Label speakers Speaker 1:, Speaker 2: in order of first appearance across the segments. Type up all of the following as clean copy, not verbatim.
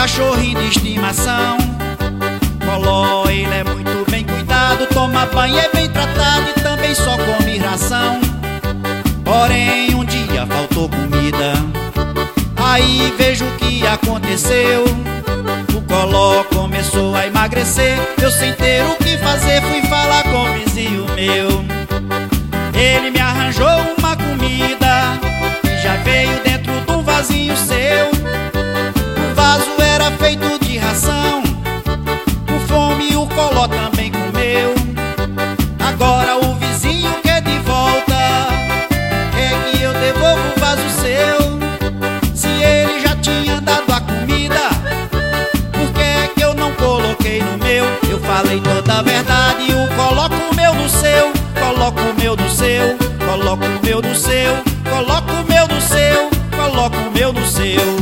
Speaker 1: cachorrinho de estimação. Loló, ele é muito bem cuidado, toma banho, é bem tratado e também só come ração. Porém um dia faltou comida, aí vejo o que aconteceu. O Loló começou a emagrecer, eu sem ter o que fazer fui falar com o vizinho meu. Ele me arranjou uma comida que já veio dentro de um vasinho seu. O vaso era feito de ração, com fome o Loló também comeu. Agora o vizinho quer de volta, é que eu devolvo o vaso seu. Se ele já tinha dado a comida, por que é que eu não coloquei no meu? Eu falei toda a verdade, o coloco o meu no seu. Coloco o meu no seu, coloco o meu no seu, coloco o meu no seu, coloco o meu no seu.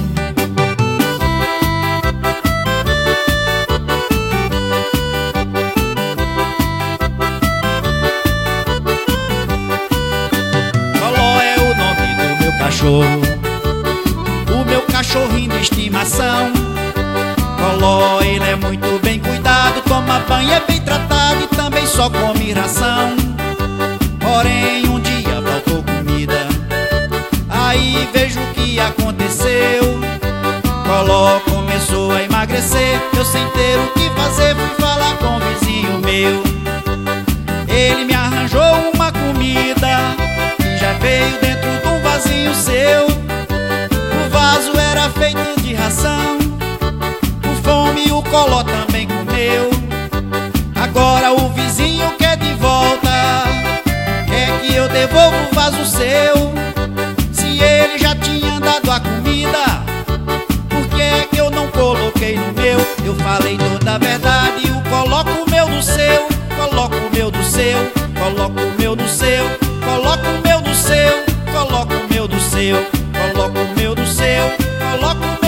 Speaker 1: Loló é o nome do meu cachorro, o meu cachorrinho de estimação. Loló, ele é muito bem cuidado, toma banho, é bem tratado e também só come ração. Porém um dia faltou comida, aí vejo o que aconteceu. Loló começou a emagrecer, eu sem ter o que fazer fui falar com o vizinho meu. Ele me arranjou uma comida que já veio dentro de um vasinho seu. O vaso era feito de ração, com fome o Loló também comeu. Agora o vizinho quer de volta, é que eu devolvo o vaso seu. Se ele já tinha dado a comida, por que é que eu não coloquei no meu? Eu falei toda a verdade, eu coloco o meu no seu. Coloco o meu no seu, coloco o meu no seu, coloco o meu no seu, coloco o meu no seu, coloco o meu no seu, coloco o meu